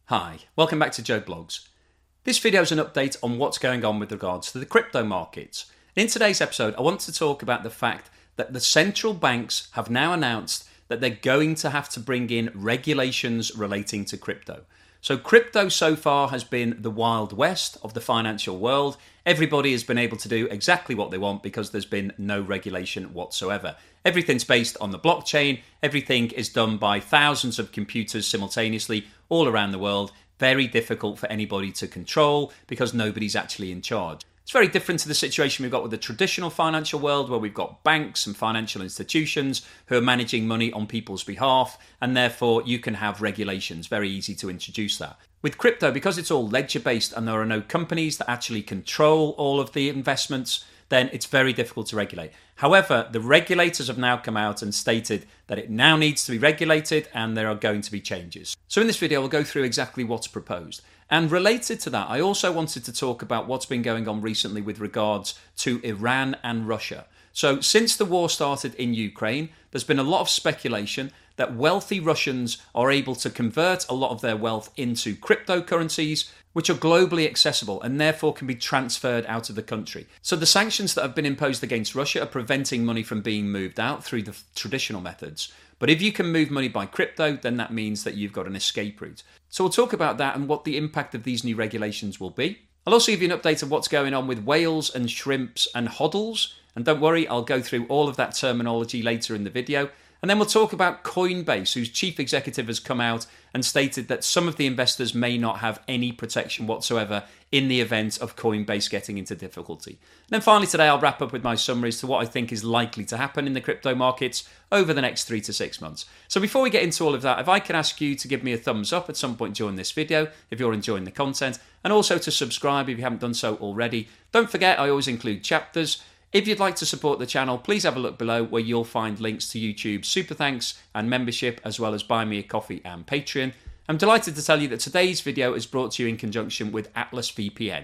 Hi, welcome back to Joe Blogs. This video is an update on what's going on with regards to the crypto markets. In today's episode, I want to talk about the fact that the central banks have now announced that they're going to have to bring in regulations relating to crypto. So crypto so far has been the Wild West of the financial world. Everybody has been able to do exactly what they want because there's been no regulation whatsoever. Everything's based on the blockchain. Everything is done by thousands of computers simultaneously all around the world. Very difficult for anybody to control because nobody's actually in charge. It's very different to the situation we've got with the traditional financial world, where we've got banks and financial institutions who are managing money on people's behalf, and therefore you can have regulations. Very easy to introduce that. With crypto, because it's all ledger-based and there are no companies that actually control all of the investments, then it's very difficult to regulate. However, the regulators have now come out and stated that it now needs to be regulated and there are going to be changes. So in this video, we'll go through exactly what's proposed. And related to that, I also wanted to talk about what's been going on recently with regards to Iran and Russia. So since the war started in Ukraine, there's been a lot of speculation that wealthy Russians are able to convert a lot of their wealth into cryptocurrencies, which are globally accessible and therefore can be transferred out of the country. So the sanctions that have been imposed against Russia are preventing money from being moved out through the traditional methods. But if you can move money by crypto, then that means that you've got an escape route. So we'll talk about that and what the impact of these new regulations will be. I'll also give you an update of what's going on with whales and shrimps and hodls. And don't worry, I'll go through all of that terminology later in the video. And then we'll talk about Coinbase, whose chief executive has come out and stated that some of the investors may not have any protection whatsoever in the event of Coinbase getting into difficulty. And then finally today, I'll wrap up with my summary as to what I think is likely to happen in the crypto markets over the next 3 to 6 months. So before we get into all of that, if I can ask you to give me a thumbs up at some point during this video, if you're enjoying the content, and also to subscribe if you haven't done so already. Don't forget, I always include chapters. If you'd like to support the channel, please have a look below where you'll find links to YouTube's Super Thanks and membership, as well as Buy Me a Coffee and Patreon. I'm delighted to tell you that today's video is brought to you in conjunction with Atlas VPN.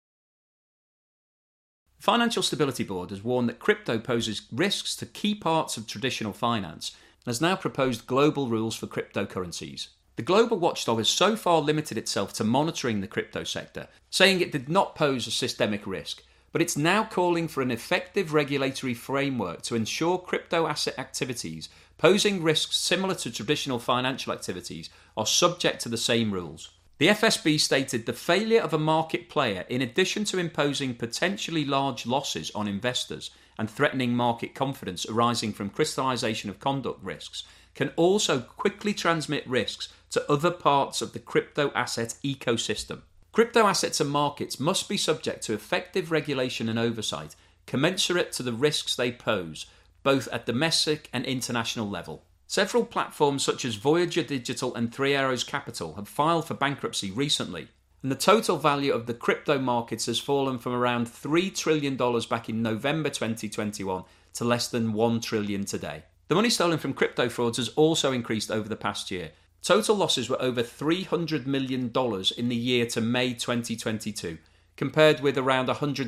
The Financial Stability Board has warned that crypto poses risks to key parts of traditional finance and has now proposed global rules for cryptocurrencies. The global watchdog has so far limited itself to monitoring the crypto sector, saying it did not pose a systemic risk. But it's now calling for an effective regulatory framework to ensure crypto asset activities posing risks similar to traditional financial activities are subject to the same rules. The FSB stated the failure of a market player, in addition to imposing potentially large losses on investors and threatening market confidence arising from crystallization of conduct risks, can also quickly transmit risks to other parts of the crypto asset ecosystem. Crypto assets and markets must be subject to effective regulation and oversight, commensurate to the risks they pose, both at domestic and international level. Several platforms such as Voyager Digital and Three Arrows Capital have filed for bankruptcy recently, and the total value of the crypto markets has fallen from around $3 trillion back in November 2021 to less than $1 trillion today. The money stolen from crypto frauds has also increased over the past year. Total losses were over $300 million in the year to May 2022, compared with around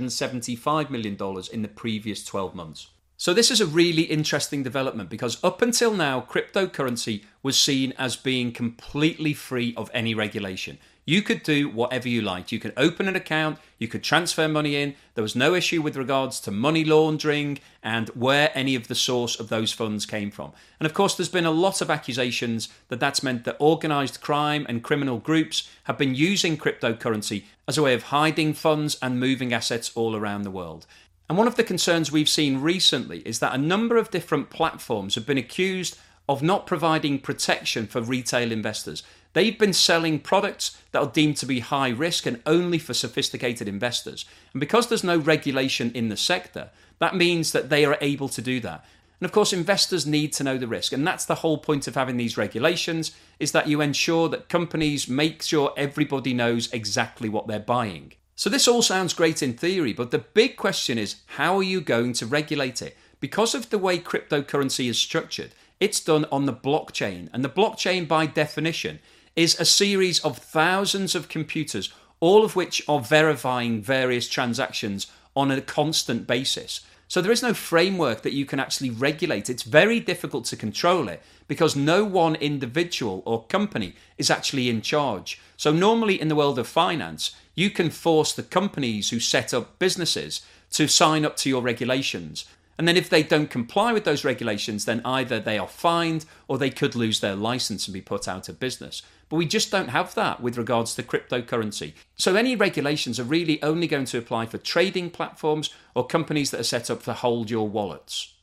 $175 million in the previous 12 months. So this is a really interesting development because up until now, cryptocurrency was seen as being completely free of any regulation. You could do whatever you liked. You could open an account, you could transfer money in. There was no issue with regards to money laundering and where any of the source of those funds came from. And of course, there's been a lot of accusations that that's meant that organised crime and criminal groups have been using cryptocurrency as a way of hiding funds and moving assets all around the world. And one of the concerns we've seen recently is that a number of different platforms have been accused of not providing protection for retail investors. They've been selling products that are deemed to be high risk and only for sophisticated investors. And because there's no regulation in the sector, that means that they are able to do that. And of course, investors need to know the risk. And that's the whole point of having these regulations, is that you ensure that companies make sure everybody knows exactly what they're buying. So this all sounds great in theory, but the big question is, how are you going to regulate it? Because of the way cryptocurrency is structured, it's done on the blockchain. And the blockchain, by definition, is a series of thousands of computers, all of which are verifying various transactions on a constant basis. So there is no framework that you can actually regulate. It's very difficult to control it because no one individual or company is actually in charge. So normally in the world of finance, you can force the companies who set up businesses to sign up to your regulations. And then if they don't comply with those regulations, then either they are fined or they could lose their license and be put out of business. But we just don't have that with regards to cryptocurrency. So any regulations are really only going to apply for trading platforms or companies that are set up to hold your wallets.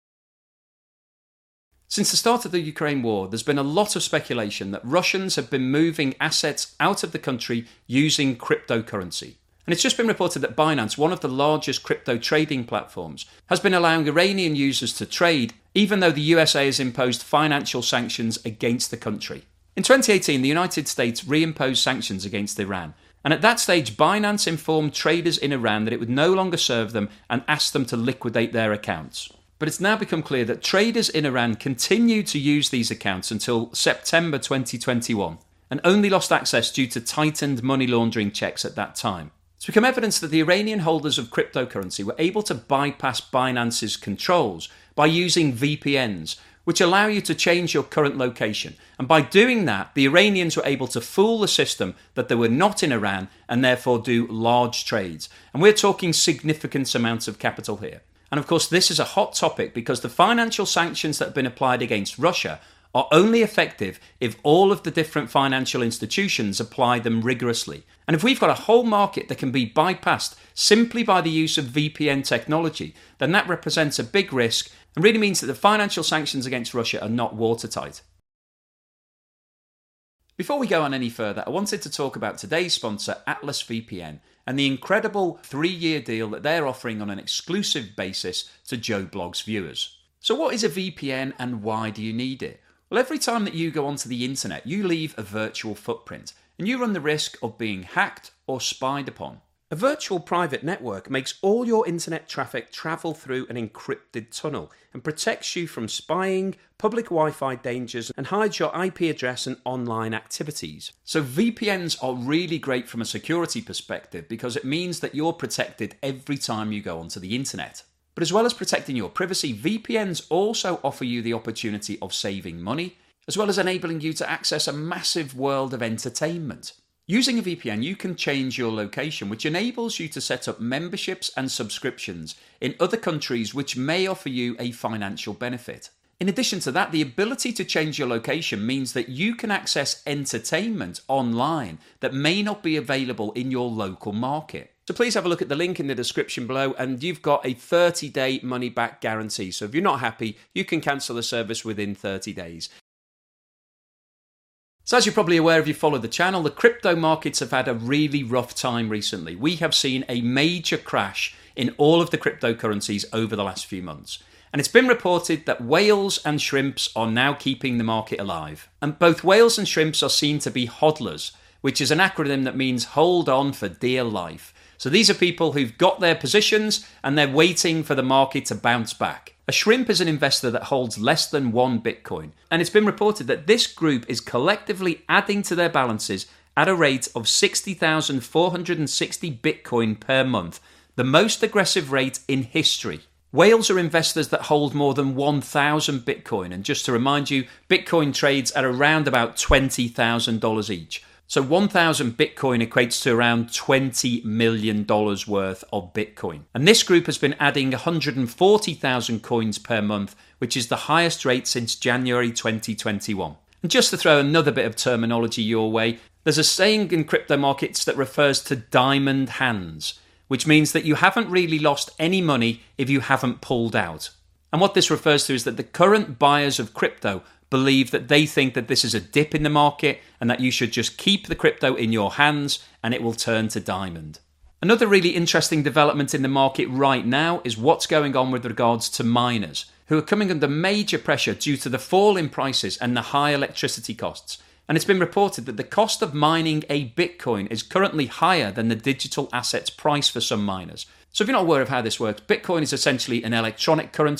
Since the start of the Ukraine war, there's been a lot of speculation that Russians have been moving assets out of the country using cryptocurrency. And it's just been reported that Binance, one of the largest crypto trading platforms, has been allowing Iranian users to trade, even though the USA has imposed financial sanctions against the country. In 2018, the United States reimposed sanctions against Iran. And at that stage, Binance informed traders in Iran that it would no longer serve them and asked them to liquidate their accounts. But it's now become clear that traders in Iran continued to use these accounts until September 2021 and only lost access due to tightened money laundering checks at that time. It's become evidence that the Iranian holders of cryptocurrency were able to bypass Binance's controls by using VPNs, which allow you to change your current location. And by doing that, the Iranians were able to fool the system that they were not in Iran and therefore do large trades. And we're talking significant amounts of capital here. And of course, this is a hot topic because the financial sanctions that have been applied against Russia are only effective if all of the different financial institutions apply them rigorously. And if we've got a whole market that can be bypassed simply by the use of VPN technology, then that represents a big risk and really means that the financial sanctions against Russia are not watertight. Before we go on any further, I wanted to talk about today's sponsor, Atlas VPN, and the incredible 3-year deal that they're offering on an exclusive basis to Joe Bloggs viewers. So what is a VPN and why do you need it? Well, every time that you go onto the internet, you leave a virtual footprint, and you run the risk of being hacked or spied upon. A virtual private network makes all your internet traffic travel through an encrypted tunnel and protects you from spying, public Wi-Fi dangers, and hides your IP address and online activities. So VPNs are really great from a security perspective because it means that you're protected every time you go onto the internet. But as well as protecting your privacy, VPNs also offer you the opportunity of saving money, as well as enabling you to access a massive world of entertainment. Using a VPN, you can change your location, which enables you to set up memberships and subscriptions in other countries which may offer you a financial benefit. In addition to that, the ability to change your location means that you can access entertainment online that may not be available in your local market. So please have a look at the link in the description below, and you've got a 30-day money-back guarantee. So if you're not happy, you can cancel the service within 30 days. So as you're probably aware if you follow the channel, the crypto markets have had a really rough time recently. We have seen a major crash in all of the cryptocurrencies over the last few months. And it's been reported that whales and shrimps are now keeping the market alive. And both whales and shrimps are seen to be hodlers, which is an acronym that means hold on for dear life. So these are people who've got their positions and they're waiting for the market to bounce back. A shrimp is an investor that holds less than 1 Bitcoin. And it's been reported that this group is collectively adding to their balances at a rate of 60,460 Bitcoin per month, the most aggressive rate in history. Whales are investors that hold more than 1,000 Bitcoin. And just to remind you, Bitcoin trades at around about $20,000 each. So 1,000 Bitcoin equates to around $20 million worth of Bitcoin. And this group has been adding 140,000 coins per month, which is the highest rate since January 2021. And just to throw another bit of terminology your way, there's a saying in crypto markets that refers to diamond hands, which means that you haven't really lost any money if you haven't pulled out. And what this refers to is that the current buyers of crypto believe that they think that this is a dip in the market and that you should just keep the crypto in your hands and it will turn to diamond. Another really interesting development in the market right now is what's going on with regards to miners, who are coming under major pressure due to the fall in prices and the high electricity costs. And it's been reported that the cost of mining a Bitcoin is currently higher than the digital asset's price for some miners. So if you're not aware of how this works, Bitcoin is essentially an electronic currency,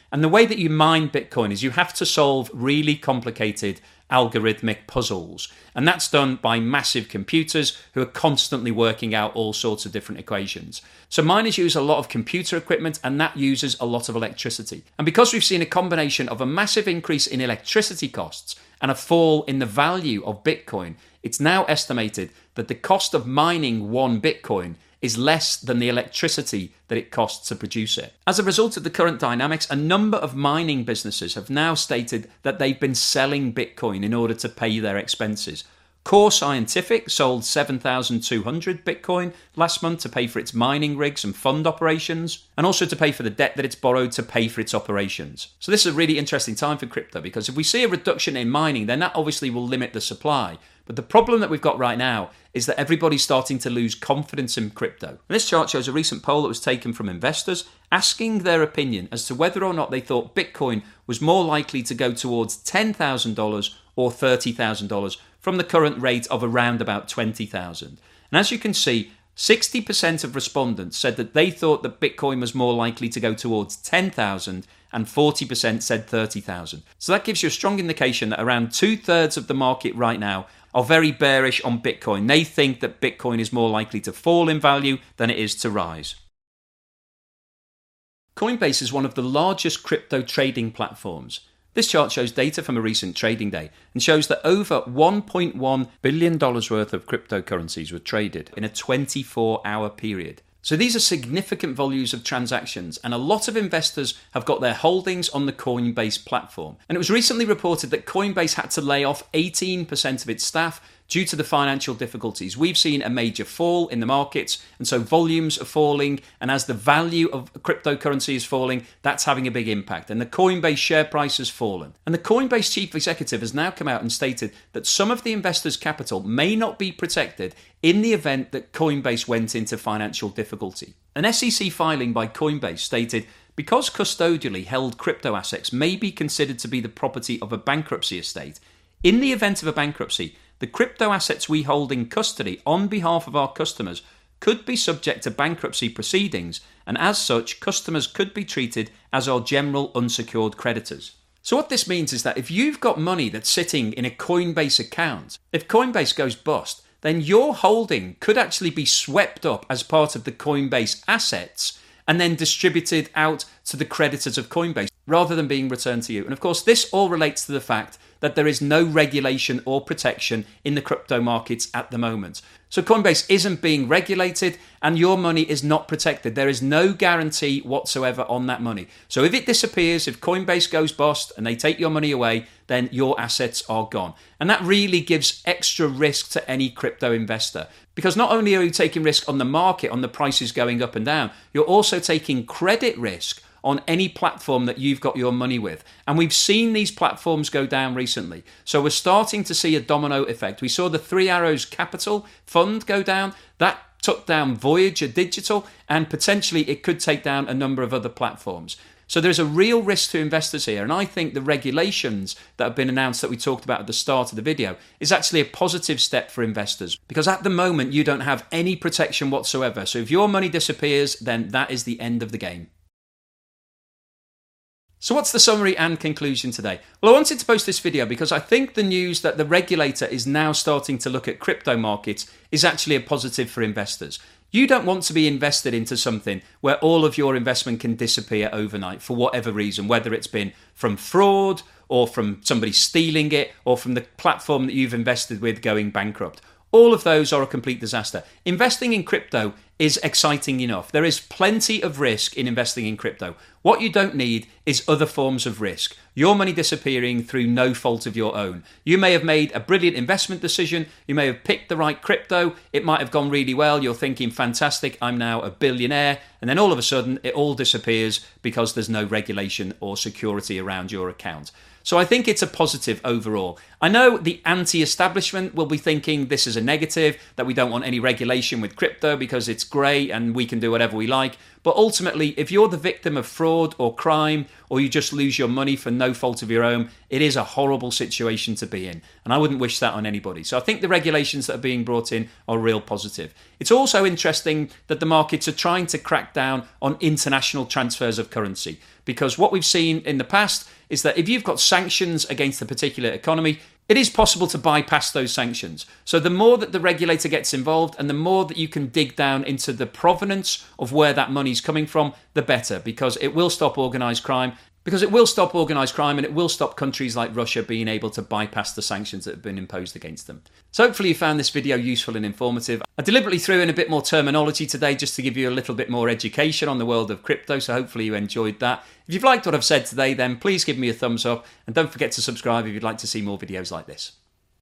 And the way that you mine Bitcoin is you have to solve really complicated algorithmic puzzles. And that's done by massive computers who are constantly working out all sorts of different equations. So miners use a lot of computer equipment, and that uses a lot of electricity. And because we've seen a combination of a massive increase in electricity costs and a fall in the value of Bitcoin, it's now estimated that the cost of mining one Bitcoin is less than the electricity that it costs to produce it. As a result of the current dynamics, a number of mining businesses have now stated that they've been selling Bitcoin in order to pay their expenses. Core Scientific sold 7,200 Bitcoin last month to pay for its mining rigs and fund operations, and also to pay for the debt that it's borrowed to pay for its operations. So this is a really interesting time for crypto, because if we see a reduction in mining, then that obviously will limit the supply. But the problem that we've got right now is that everybody's starting to lose confidence in crypto. And this chart shows a recent poll that was taken from investors asking their opinion as to whether or not they thought Bitcoin was more likely to go towards $10,000 or $30,000 from the current rate of around about $20,000. And as you can see, 60% of respondents said that they thought that Bitcoin was more likely to go towards 10,000 and 40% said 30,000. So that gives you a strong indication that around 2/3 of the market right now are very bearish on Bitcoin. They think that Bitcoin is more likely to fall in value than it is to rise. Coinbase is one of the largest crypto trading platforms. This chart shows data from a recent trading day and shows that over $1.1 billion worth of cryptocurrencies were traded in a 24-hour period. So these are significant volumes of transactions, and a lot of investors have got their holdings on the Coinbase platform. And it was recently reported that Coinbase had to lay off 18% of its staff due to the financial difficulties. We've seen a major fall in the markets, and so volumes are falling, and as the value of cryptocurrency is falling, that's having a big impact. And the Coinbase share price has fallen. And the Coinbase chief executive has now come out and stated that some of the investors' capital may not be protected in the event that Coinbase went into financial difficulty. An SEC filing by Coinbase stated, because custodially held crypto assets may be considered to be the property of a bankruptcy estate, in the event of a bankruptcy, the crypto assets we hold in custody on behalf of our customers could be subject to bankruptcy proceedings, and as such, customers could be treated as our general unsecured creditors. So what this means is that if you've got money that's sitting in a Coinbase account, if Coinbase goes bust, then your holding could actually be swept up as part of the Coinbase assets and then distributed out to the creditors of Coinbase rather than being returned to you. And of course, this all relates to the fact that there is no regulation or protection in the crypto markets at the moment. So Coinbase isn't being regulated and your money is not protected. There is no guarantee whatsoever on that money. So if it disappears, if Coinbase goes bust and they take your money away, then your assets are gone. And that really gives extra risk to any crypto investor. Because not only are you taking risk on the market, on the prices going up and down, you're also taking credit risk on any platform that you've got your money with. And we've seen these platforms go down recently. So we're starting to see a domino effect. We saw the Three Arrows Capital fund go down. That took down Voyager Digital, and potentially it could take down a number of other platforms. So there's a real risk to investors here. And I think the regulations that have been announced that we talked about at the start of the video is actually a positive step for investors. Because at the moment, you don't have any protection whatsoever. So if your money disappears, then that is the end of the game. So what's the summary and conclusion today? Well, I wanted to post this video because I think the news that the regulator is now starting to look at crypto markets is actually a positive for investors. You don't want to be invested into something where all of your investment can disappear overnight for whatever reason, whether it's been from fraud or from somebody stealing it or from the platform that you've invested with going bankrupt. All of those are a complete disaster. Investing in crypto is exciting enough. There is plenty of risk in investing in crypto. What you don't need is other forms of risk. Your money disappearing through no fault of your own. You may have made a brilliant investment decision. You may have picked the right crypto. It might have gone really well. You're thinking, fantastic, I'm now a billionaire. And then all of a sudden, it all disappears because there's no regulation or security around your account. So I think it's a positive overall. I know the anti-establishment will be thinking this is a negative, that we don't want any regulation with crypto because it's great and we can do whatever we like. But ultimately, if you're the victim of fraud or crime, or you just lose your money for no fault of your own, it is a horrible situation to be in. And I wouldn't wish that on anybody. So I think the regulations that are being brought in are real positive. It's also interesting that the markets are trying to crack down on international transfers of currency. because what we've seen in the past is that if you've got sanctions against a particular economy, it is possible to bypass those sanctions. So the more that the regulator gets involved and the more that you can dig down into the provenance of where that money's coming from, the better, because it will stop organised crime. Because it will stop organised crime and it will stop countries like Russia being able to bypass the sanctions that have been imposed against them. So hopefully you found this video useful and informative. I deliberately threw in a bit more terminology today just to give you a little bit more education on the world of crypto, so hopefully you enjoyed that. If you've liked what I've said today, then please give me a thumbs up and don't forget to subscribe if you'd like to see more videos like this.